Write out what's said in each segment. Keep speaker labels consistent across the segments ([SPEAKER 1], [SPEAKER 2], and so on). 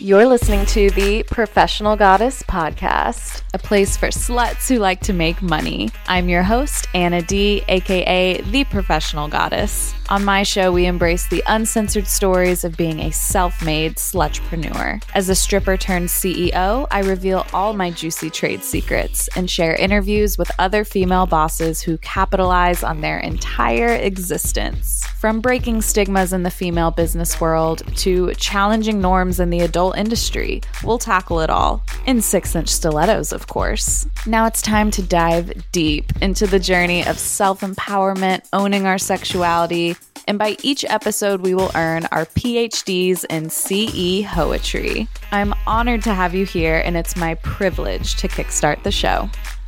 [SPEAKER 1] You're listening to the Professional Goddess Podcast, a place for sluts who like to make money. I'm your host, Anna D, aka The Professional Goddess. On my show, we embrace the uncensored stories of being a self-made slutrepreneur. As a stripper turned CEO, I reveal all my juicy trade secrets and share interviews with other female bosses who capitalize on their entire existence. From breaking stigmas in the female business world to challenging norms in the adult industry, we'll tackle it all. In 6-inch stilettos, of course. Now it's time to dive deep into the journey of self-empowerment, owning our sexuality, and by each episode, we will earn our PhDs in CE Poetry. I'm honored to have you here, and it's my privilege to kickstart the show.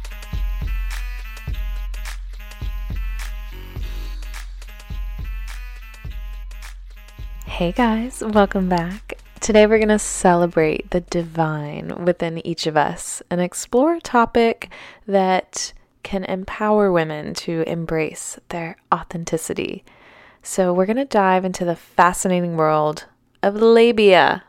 [SPEAKER 1] Hey guys, welcome back. Today we're going to celebrate the divine within each of us and explore a topic that can empower women to embrace their authenticity. So we're going to dive into the fascinating world of labia,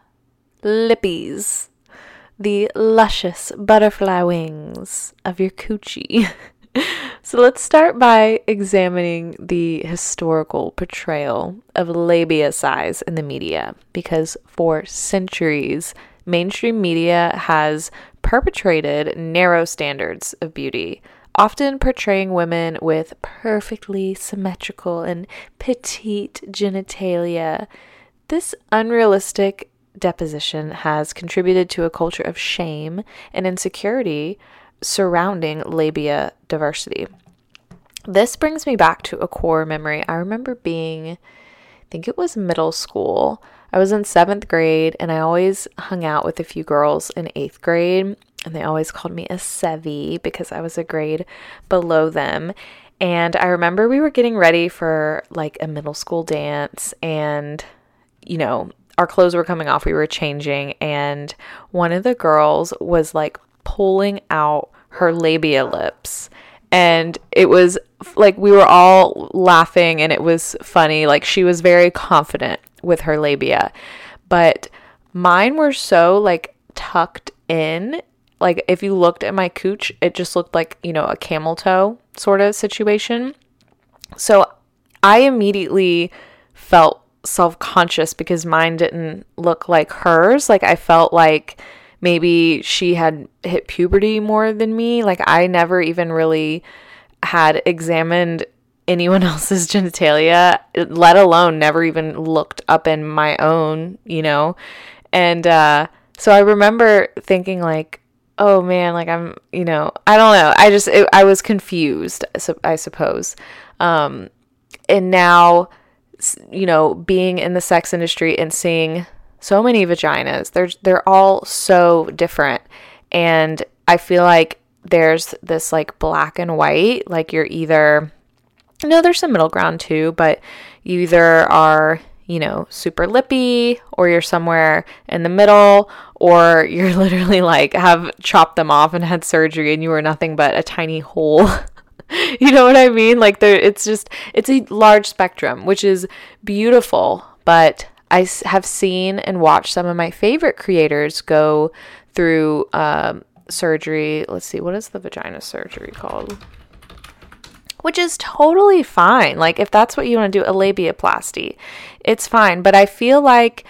[SPEAKER 1] lippies, the luscious butterfly wings of your coochie. So let's start by examining the historical portrayal of labia size in the media, because for centuries, mainstream media has perpetrated narrow standards of beauty, often portraying women with perfectly symmetrical and petite genitalia. This unrealistic depiction has contributed to a culture of shame and insecurity surrounding labia diversity. This brings me back to a core memory. I remember being, I think it was middle school. I was in 7th grade and I always hung out with a few girls in 8th grade, and they always called me a Sevy because I was a grade below them. And I remember we were getting ready for like a middle school dance, and our clothes were coming off, we were changing, and one of the girls was like pulling out her labia lips, and it was like we were all laughing and it was funny. Like, she was very confident with her labia, but mine were so like tucked in. Like, if you looked at my cooch, it just looked like, a camel toe sort of situation. So I immediately felt self-conscious because mine didn't look like hers. Like, I felt like maybe she had hit puberty more than me. Like, I never even really had examined anyone else's genitalia, let alone never even looked up in my own, And so I remember thinking like, oh man, like I'm, I don't know. I was confused, I suppose. And now, being in the sex industry and seeing so many vaginas, they're all so different. And I feel like there's this like black and white, like you're either, there's some middle ground too, but you either are, super lippy, or you're somewhere in the middle, or you're literally like have chopped them off and had surgery and you were nothing but a tiny hole. You know what I mean? Like it's a large spectrum, which is beautiful, but I have seen and watched some of my favorite creators go through surgery. Let's see, what is the vagina surgery called? Which is totally fine. Like, if that's what you want to do, a labiaplasty, it's fine. But I feel like,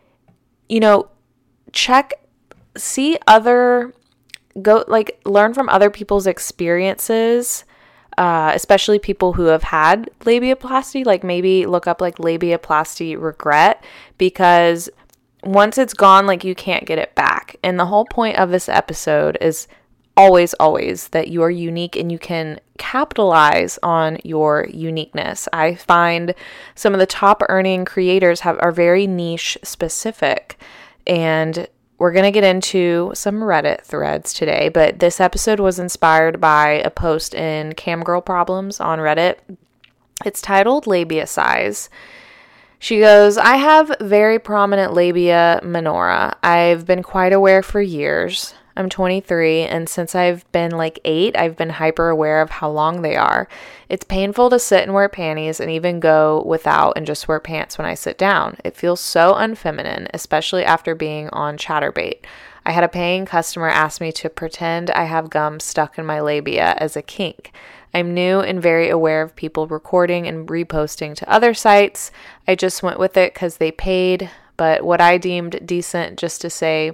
[SPEAKER 1] learn from other people's experiences, especially people who have had labiaplasty. Like, maybe look up like labiaplasty regret, because once it's gone, like, you can't get it back. And the whole point of this episode is always that you are unique and you can capitalize on your uniqueness. I find some of the top earning creators are very niche specific, and we're going to get into some Reddit threads today, but this episode was inspired by a post in Camgirl Problems on Reddit. It's titled Labia Size. She goes, I have very prominent labia minora. I've been quite aware for years. I'm 23, and since I've been like 8, I've been hyper aware of how long they are. It's painful to sit and wear panties and even go without and just wear pants when I sit down. It feels so unfeminine, especially after being on Chatterbait. I had a paying customer ask me to pretend I have gum stuck in my labia as a kink. I'm new and very aware of people recording and reposting to other sites. I just went with it because they paid, but what I deemed decent to just say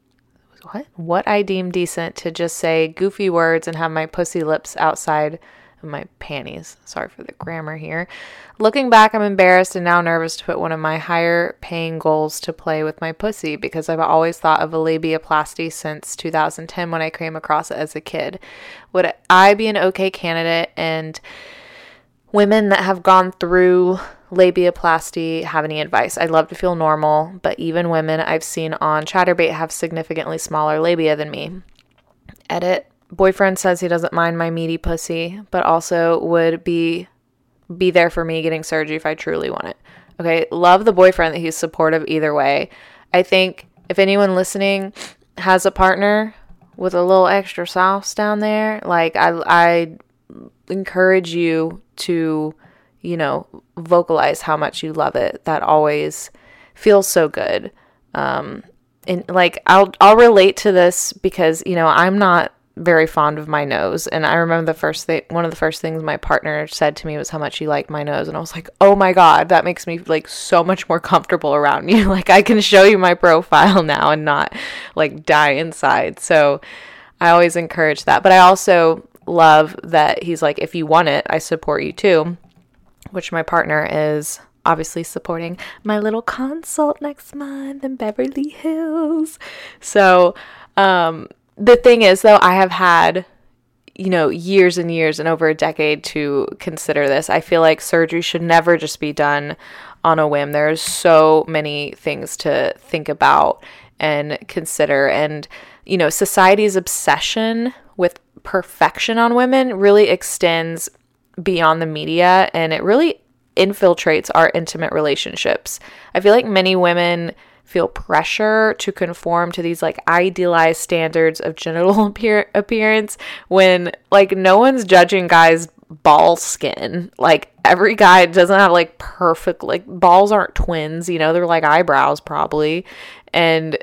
[SPEAKER 1] goofy words and have my pussy lips outside of my panties. Sorry for the grammar here. Looking back, I'm embarrassed and now nervous to put one of my higher paying goals to play with my pussy because I've always thought of a labiaplasty since 2010 when I came across it as a kid. Would I be an okay candidate? And women that have gone through labiaplasty have any advice? I'd love to feel normal, but even women I've seen on Chatterbait have significantly smaller labia than me. Edit. Boyfriend says he doesn't mind my meaty pussy, but also would be there for me getting surgery if I truly want it. Okay, love the boyfriend that he's supportive either way. I think if anyone listening has a partner with a little extra sauce down there, like I encourage you to, vocalize how much you love it. That always feels so good. And like I'll relate to this because, I'm not very fond of my nose, and I remember one of the first things my partner said to me was how much he liked my nose, and I was like, oh my god, that makes me like so much more comfortable around you. Like I can show you my profile now and not like die inside. So I always encourage that, but I also love that he's like, if you want it, I support you too, which my partner is obviously supporting my little consult next month in Beverly Hills. So the thing is, though, I have had, years and years and over a decade to consider this. I feel like surgery should never just be done on a whim. There's so many things to think about and consider. And, society's obsession with perfection on women really extends beyond the media, and it really infiltrates our intimate relationships. I feel like many women feel pressure to conform to these like idealized standards of genital appearance when like no one's judging guys' ball skin. Like every guy doesn't have like perfect, like balls aren't twins, they're like eyebrows probably. And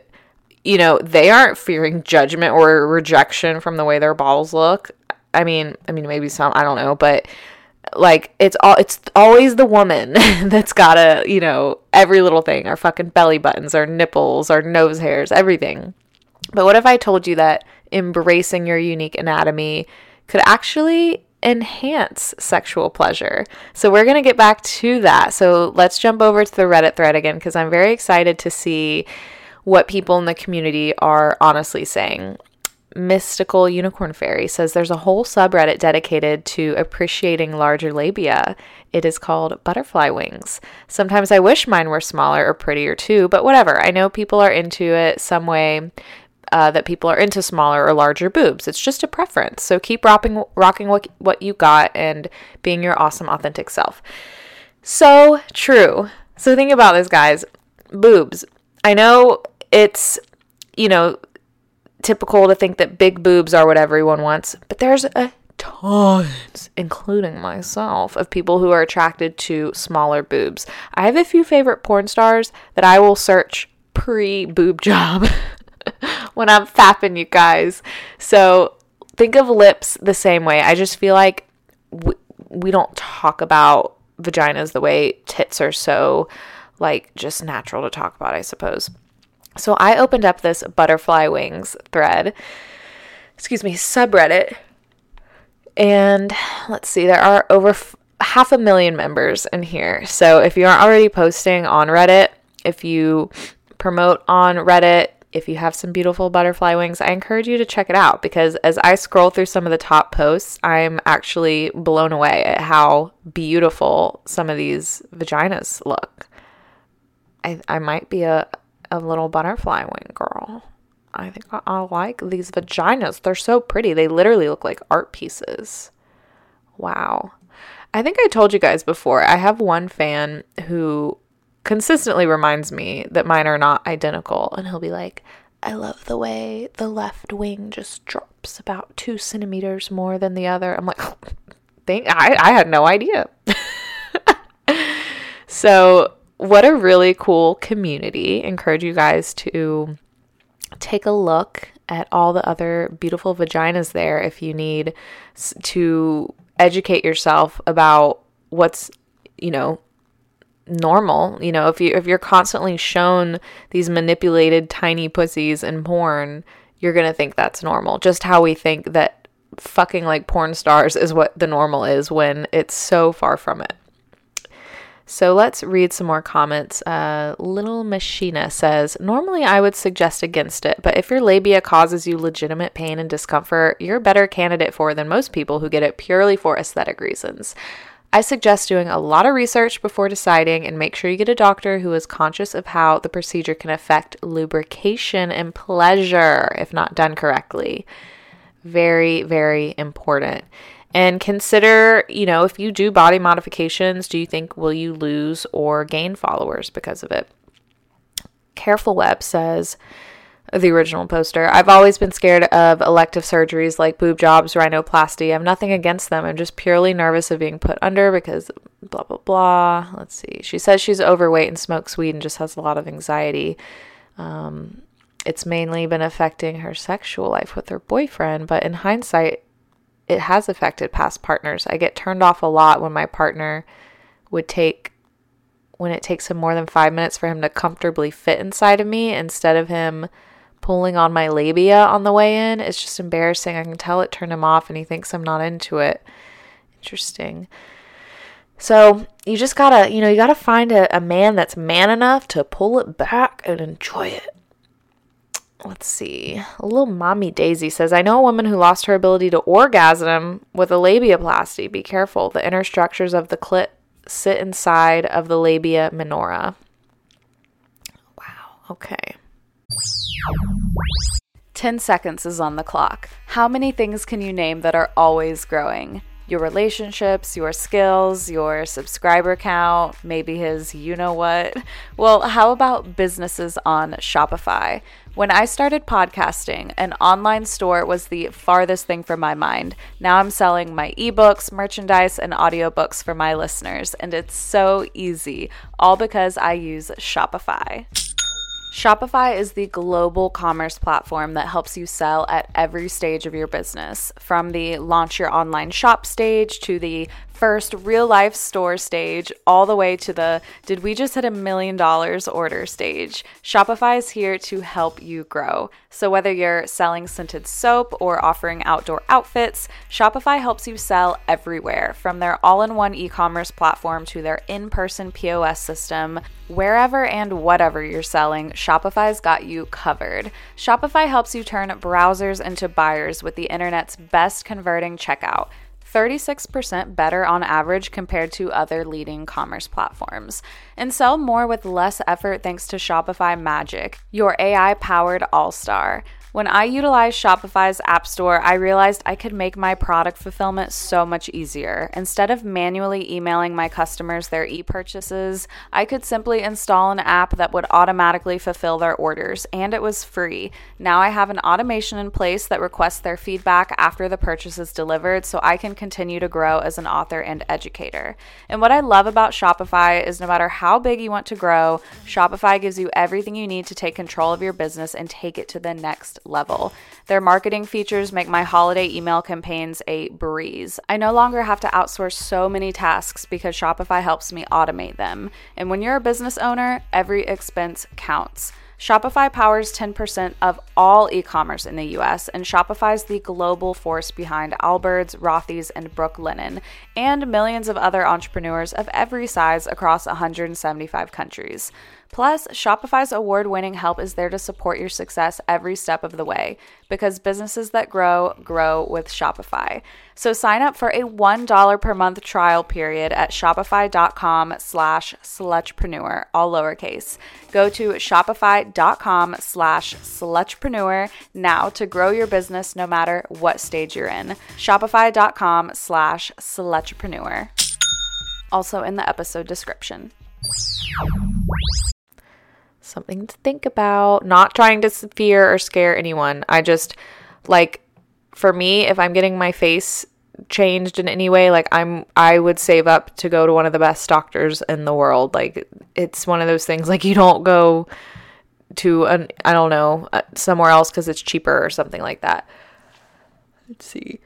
[SPEAKER 1] they aren't fearing judgment or rejection from the way their balls look. I mean maybe some, I don't know, but like it's always the woman that's gotta, every little thing, our fucking belly buttons, our nipples, our nose hairs, everything. But what if I told you that embracing your unique anatomy could actually enhance sexual pleasure? So we're gonna get back to that. So let's jump over to the Reddit thread again, because I'm very excited to see what people in the community are honestly saying. Mystical Unicorn Fairy says there's a whole subreddit dedicated to appreciating larger labia. It is called Butterfly Wings. Sometimes I wish mine were smaller or prettier too, but whatever. I know people are into it some way, that people are into smaller or larger boobs. It's just a preference. So keep rocking what you got and being your awesome, authentic self. So true. So think about this, guys. Boobs. I know it's, typical to think that big boobs are what everyone wants, but there's a tons, including myself, of people who are attracted to smaller boobs. I have a few favorite porn stars that I will search pre-boob job when I'm fapping, you guys. So think of lips the same way. I just feel like we don't talk about vaginas the way tits are so like just natural to talk about, I suppose. So I opened up this Butterfly Wings subreddit, and let's see, there are over 500,000 members in here. So if you aren't already posting on Reddit, if you promote on Reddit, if you have some beautiful butterfly wings, I encourage you to check it out, because as I scroll through some of the top posts, I'm actually blown away at how beautiful some of these vaginas look. I might be a little butterfly wing girl. I think I like these vaginas. They're so pretty. They literally look like art pieces. Wow. I think I told you guys before, I have one fan who consistently reminds me that mine are not identical. And he'll be like, I love the way the left wing just drops about 2 centimeters more than the other. I'm like, I had no idea. So what a really cool community. Encourage you guys to take a look at all the other beautiful vaginas there if you need to educate yourself about what's, normal. If you're constantly shown these manipulated tiny pussies in porn, you're going to think that's normal. Just how we think that fucking like porn stars is what the normal is when it's so far from it. So let's read some more comments. Little Machina says, normally I would suggest against it, but if your labia causes you legitimate pain and discomfort, you're a better candidate for than most people who get it purely for aesthetic reasons. I suggest doing a lot of research before deciding and make sure you get a doctor who is conscious of how the procedure can affect lubrication and pleasure if not done correctly. Very, very important. And consider, if you do body modifications, do you think will you lose or gain followers because of it? Careful Web says, the original poster, I've always been scared of elective surgeries like boob jobs, rhinoplasty. I have nothing against them. I'm just purely nervous of being put under because blah, blah, blah. Let's see. She says she's overweight and smokes weed and just has a lot of anxiety. It's mainly been affecting her sexual life with her boyfriend, but in hindsight, it has affected past partners. I get turned off a lot when my partner when it takes him more than 5 minutes for him to comfortably fit inside of me instead of him pulling on my labia on the way in. It's just embarrassing. I can tell it turned him off and he thinks I'm not into it. Interesting. So you just gotta, you gotta find a man that's man enough to pull it back and enjoy it. Let's see. A little Mommy Daisy says, I know a woman who lost her ability to orgasm with a labiaplasty. Be careful. The inner structures of the clit sit inside of the labia minora. Wow. Okay.
[SPEAKER 2] 10 seconds is on the clock. How many things can you name that are always growing? Your relationships, your skills, your subscriber count, maybe his you-know-what. Well, how about businesses on Shopify? When I started podcasting, an online store was the farthest thing from my mind. Now I'm selling my ebooks, merchandise, and audiobooks for my listeners, and it's so easy, all because I use Shopify. Shopify is the global commerce platform that helps you sell at every stage of your business, from the launch your online shop stage to the first real life store stage, all the way to the did we just hit $1 million order stage. Shopify is here to help you grow. So whether you're selling scented soap or offering outdoor outfits, Shopify helps you sell everywhere, from their all-in-one e-commerce platform to their in-person POS system. Wherever and whatever you're selling, Shopify's got you covered. Shopify helps you turn browsers into buyers with the internet's best converting checkout. 36% better on average compared to other leading commerce platforms. And sell more with less effort thanks to Shopify Magic, your AI-powered all-star. When I utilized Shopify's App Store, I realized I could make my product fulfillment so much easier. Instead of manually emailing my customers their e-purchases, I could simply install an app that would automatically fulfill their orders, and it was free. Now I have an automation in place that requests their feedback after the purchase is delivered, so I can continue to grow as an author and educator. And what I love about Shopify is no matter how big you want to grow, Shopify gives you everything you need to take control of your business and take it to the next level. Their marketing features make my holiday email campaigns a breeze. I no longer have to outsource so many tasks because Shopify helps me automate them. And when you're a business owner, every expense counts. Shopify powers 10% of all e-commerce in the US, and Shopify's the global force behind Allbirds, Rothy's, and Brooklinen, and millions of other entrepreneurs of every size across 175 countries. Plus, Shopify's award-winning help is there to support your success every step of the way, because businesses that grow, grow with Shopify. So sign up for a $1 per month trial period at shopify.com/slutchpreneur, all lowercase. Go to shopify.com/slutchpreneur now to grow your business no matter what stage you're in. Shopify.com/slutchpreneur. Also in the episode description.
[SPEAKER 1] something to think about. Not trying to fear or scare anyone. I just, like, for me, if I'm getting my face changed in any way, like, I would save up to go to one of the best doctors in the world. Like, it's one of those things, like, you don't go to I don't know, somewhere else because it's cheaper or something like that. Let's see.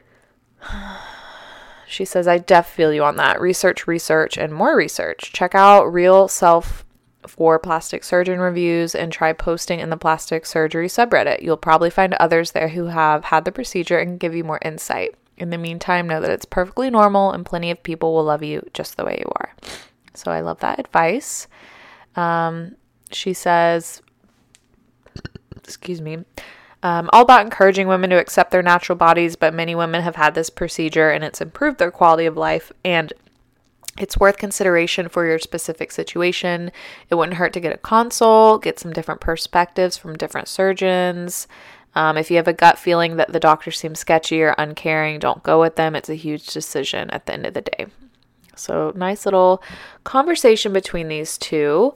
[SPEAKER 1] She says, I feel you on that. Research, and more research. Check out Real Self for plastic surgeon reviews and try posting in the plastic surgery subreddit. You'll probably find others there who have had the procedure and give you more insight. In the meantime, know that it's perfectly normal and plenty of people will love you just the way you are. So I love that advice. She says, excuse me, all about encouraging women to accept their natural bodies, but many women have had this procedure and it's improved their quality of life, and it's worth consideration for your specific situation. It wouldn't hurt to get a consult, get some different perspectives from different surgeons. If you have a gut feeling that the doctor seems sketchy or uncaring, don't go with them. It's a huge decision at the end of the day. So nice little conversation between these two.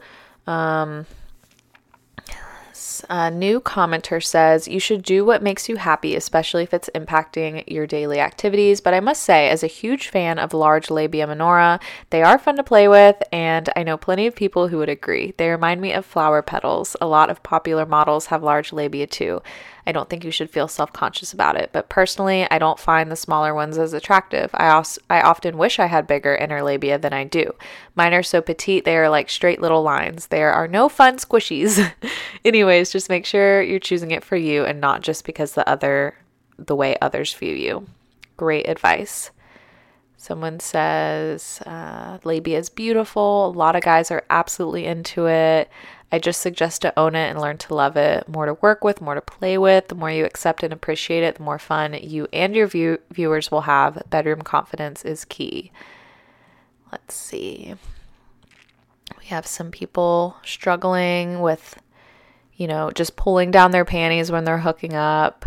[SPEAKER 1] A new commenter says, you should do what makes you happy, especially if it's impacting your daily activities. But I must say, as a huge fan of large labia minora, they are fun to play with, and I know plenty of people who would agree. They remind me of flower petals. A lot of popular models have large labia too. I don't think you should feel self-conscious about it, but personally, I don't find the smaller ones as attractive. I often wish I had bigger inner labia than I do. Mine are so petite, they are like straight little lines. There are no fun squishies. Anyways, just make sure you're choosing it for you and not just because the way others view you. Great advice. Someone says, labia is beautiful. A lot of guys are absolutely into it. I just suggest to own it and learn to love it. More to work with, more to play with. The more you accept and appreciate it, the more fun you and your viewers will have. Bedroom confidence is key. Let's see. We have some people struggling with, just pulling down their panties when they're hooking up,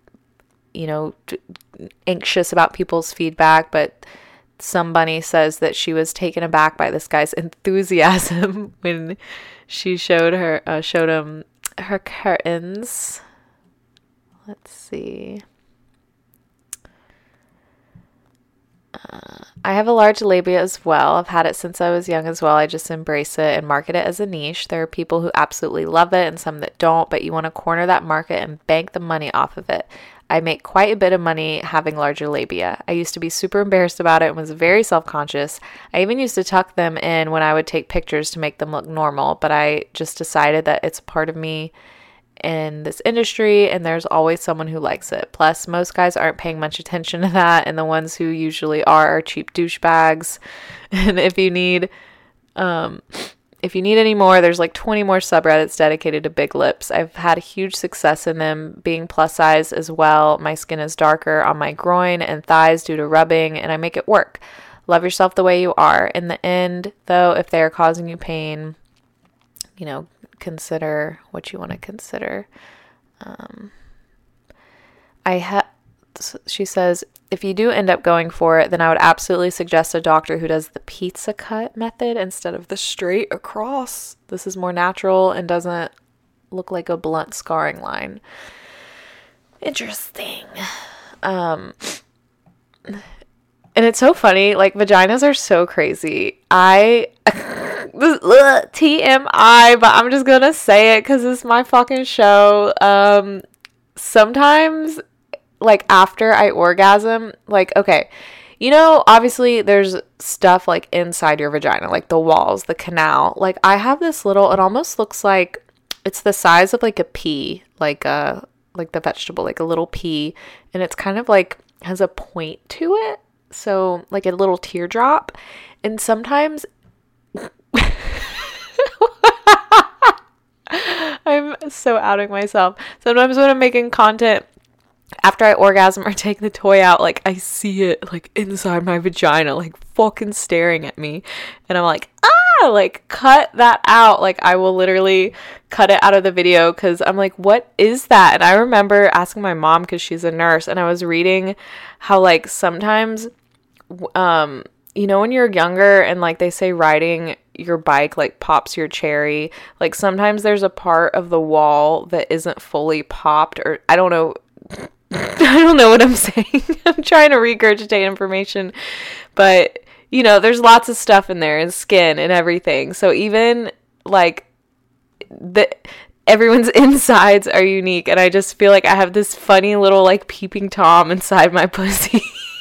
[SPEAKER 1] anxious about people's feedback, but somebody says that she was taken aback by this guy's enthusiasm when she showed him her curtains. Let's see. I have a large labia as well. I've had it since I was young as well. I just embrace it and market it as a niche. There are people who absolutely love it and some that don't, but you want to corner that market and bank the money off of it. I make quite a bit of money having larger labia. I used to be super embarrassed about it and was very self-conscious. I even used to tuck them in when I would take pictures to make them look normal, but I just decided that it's a part of me in this industry and there's always someone who likes it. Plus, most guys aren't paying much attention to that, and the ones who usually are cheap douchebags. And if you need any more, there's like 20 more subreddits dedicated to big lips. I've had a huge success in them, being plus size as well. My skin is darker on my groin and thighs due to rubbing, and I make it work. Love yourself the way you are. In the end, though, if they are causing you pain, consider what you want to consider. She says, if you do end up going for it, then I would absolutely suggest a doctor who does the pizza cut method instead of the straight across. This is more natural and doesn't look like a blunt scarring line. Interesting. And it's so funny, like, vaginas are so crazy. TMI, but I'm just gonna say it because it's my fucking show. Sometimes, like, after I orgasm, like, okay, obviously there's stuff like inside your vagina, like the walls, the canal. Like, I have this little, it almost looks like it's the size of like a pea, like the vegetable, like a little pea, and it's kind of like has a point to it, so like a little teardrop. And sometimes I'm so outing myself. Sometimes when I'm making content after I orgasm or take the toy out, like, I see it like inside my vagina, like fucking staring at me, and I'm like, like, cut that out. Like, I will literally cut it out of the video because I'm like, what is that? And I remember asking my mom because she's a nurse, and I was reading how, like, sometimes when you're younger and, like, they say riding your bike like pops your cherry. Like sometimes there's a part of the wall that isn't fully popped, or I don't know. I don't know what I'm saying. I'm trying to regurgitate information, but you know, there's lots of stuff in there and skin and everything. So even like everyone's insides are unique, and I just feel like I have this funny little like peeping Tom inside my pussy.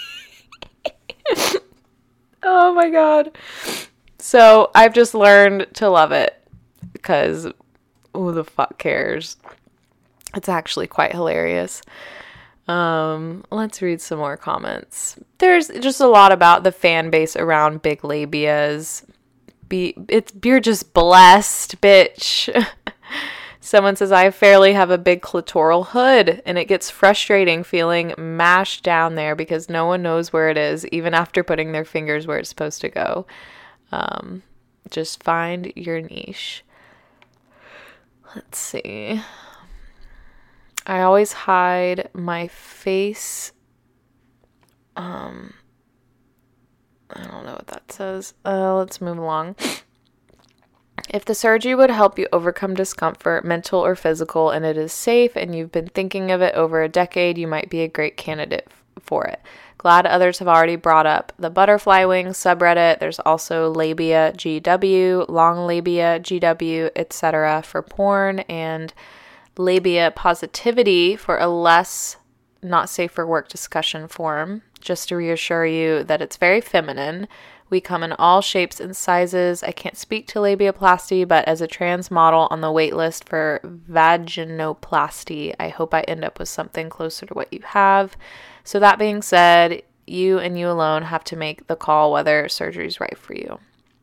[SPEAKER 1] Oh my god. So I've just learned to love it because who the fuck cares? It's actually quite hilarious. Let's read some more comments. There's just a lot about the fan base around big labias. You're just blessed, bitch. Someone says, I fairly have a big clitoral hood, and it gets frustrating feeling mashed down there because no one knows where it is, even after putting their fingers where it's supposed to go. Just find your niche. Let's see. I always hide my face. I don't know what that says. Let's move along. If the surgery would help you overcome discomfort, mental or physical, and it is safe and you've been thinking of it over a decade, you might be a great candidate for it. Glad others have already brought up the butterfly wings subreddit. There's also labia GW, long labia GW, etc. for porn, and labia positivity for a less not safe for work discussion forum, just to reassure you that it's very feminine. We come in all shapes and sizes. I can't speak to labiaplasty, but as a trans model on the wait list for vaginoplasty, I hope I end up with something closer to what you have. So that being said, you and you alone have to make the call whether surgery is right for you.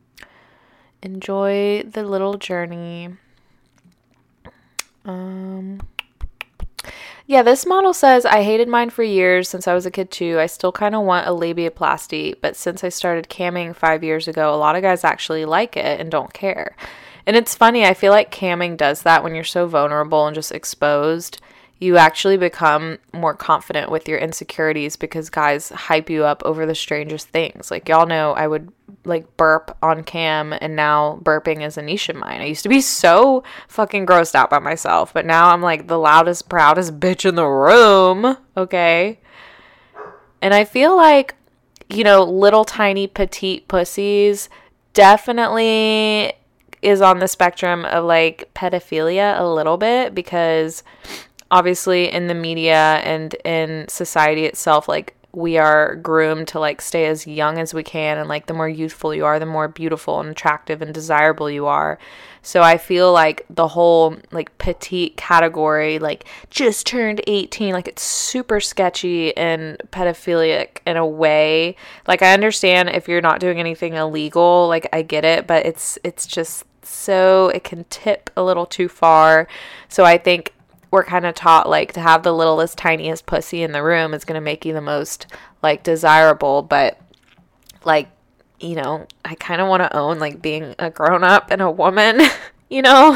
[SPEAKER 1] Enjoy the little journey. Yeah, this model says, I hated mine for years since I was a kid too. I still kind of want a labiaplasty, but since I started camming 5 years ago, a lot of guys actually like it and don't care. And it's funny, I feel like camming does that when you're so vulnerable and just exposed. You actually become more confident with your insecurities because guys hype you up over the strangest things. Like, y'all know I would like burp on cam, and now burping is a niche of mine. I used to be so fucking grossed out by myself, but now I'm like the loudest, proudest bitch in the room, okay? And I feel like, you know, little tiny petite pussies definitely is on the spectrum of like pedophilia a little bit, because obviously in the media and in society itself, like we are groomed to like stay as young as we can, and like the more youthful you are, the more beautiful and attractive and desirable you are. So I feel like the whole like petite category, like just turned 18, like it's super sketchy and pedophilic in a way. Like I understand if you're not doing anything illegal, like I get it, but it's just so it can tip a little too far. So I think we're kind of taught like to have the littlest, tiniest pussy in the room is going to make you the most like desirable. But like, you know, I kind of want to own like being a grown up and a woman, you know?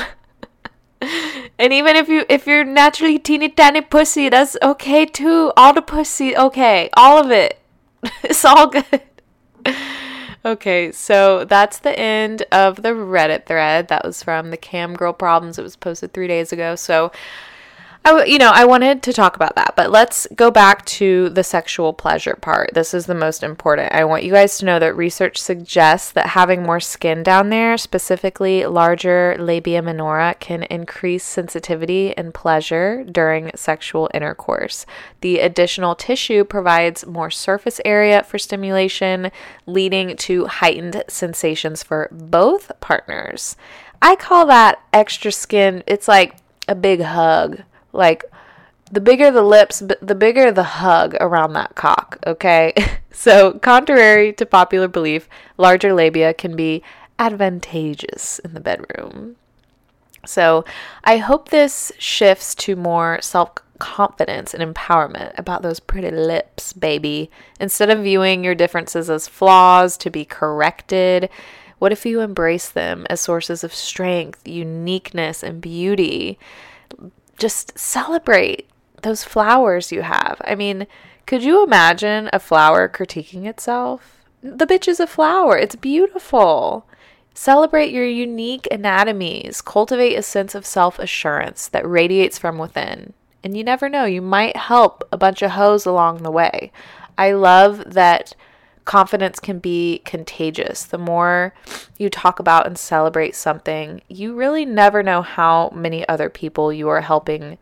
[SPEAKER 1] And even if you're naturally teeny tiny pussy, that's okay too. All the pussy, okay. All of it. It's all good. Okay, so that's the end of the Reddit thread. That was from the Cam Girl Problems. It was posted 3 days ago. So I wanted to talk about that, but let's go back to the sexual pleasure part. This is the most important. I want you guys to know that research suggests that having more skin down there, specifically larger labia minora, can increase sensitivity and pleasure during sexual intercourse. The additional tissue provides more surface area for stimulation, leading to heightened sensations for both partners. I call that extra skin. It's like a big hug. Like, the bigger the lips, the bigger the hug around that cock, okay? So, contrary to popular belief, larger labia can be advantageous in the bedroom. So, I hope this shifts to more self-confidence and empowerment about those pretty lips, baby. Instead of viewing your differences as flaws to be corrected, what if you embrace them as sources of strength, uniqueness, and beauty? Just celebrate those flowers you have. I mean, could you imagine a flower critiquing itself? The bitch is a flower. It's beautiful. Celebrate your unique anatomies. Cultivate a sense of self-assurance that radiates from within. And you never know, you might help a bunch of hoes along the way. I love that confidence can be contagious. The more you talk about and celebrate something, you really never know how many other people you are helping,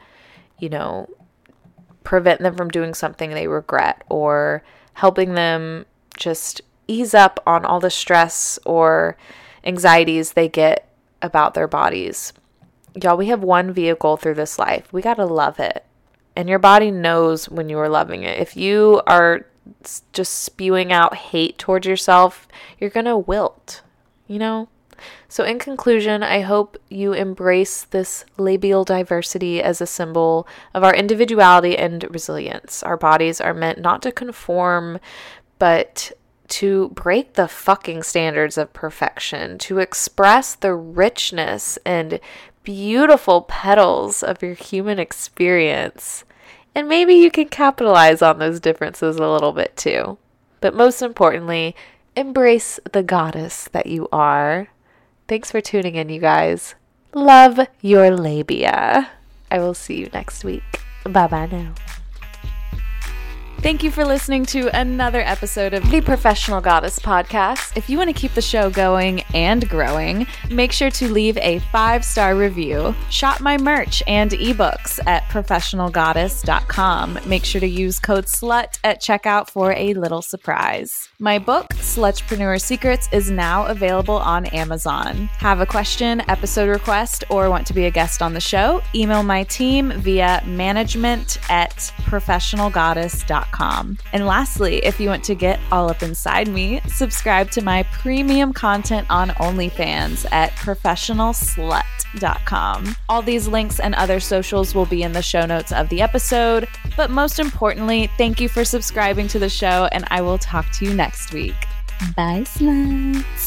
[SPEAKER 1] prevent them from doing something they regret, or helping them just ease up on all the stress or anxieties they get about their bodies. Y'all, we have one vehicle through this life. We got to love it. And your body knows when you are loving it. If you are just spewing out hate towards yourself, you're going to wilt, So in conclusion, I hope you embrace this labial diversity as a symbol of our individuality and resilience. Our bodies are meant not to conform, but to break the fucking standards of perfection, to express the richness and beautiful petals of your human experience. And maybe you can capitalize on those differences a little bit too. But most importantly, embrace the goddess that you are. Thanks for tuning in, you guys. Love your labia. I will see you next week. Bye-bye now.
[SPEAKER 2] Thank you for listening to another episode of the Professional Goddess Podcast. If you want to keep the show going and growing, make sure to leave a 5-star review. Shop my merch and ebooks at professionalgoddess.com. Make sure to use code SLUT at checkout for a little surprise. My book, Slutpreneur Secrets, is now available on Amazon. Have a question, episode request, or want to be a guest on the show? Email my team via management@professionalgoddess.com. And lastly, if you want to get all up inside me, subscribe to my premium content on OnlyFans at professionalslut.com. All these links and other socials will be in the show notes of the episode. But most importantly, thank you for subscribing to the show, and I will talk to you next week. Bye, sluts.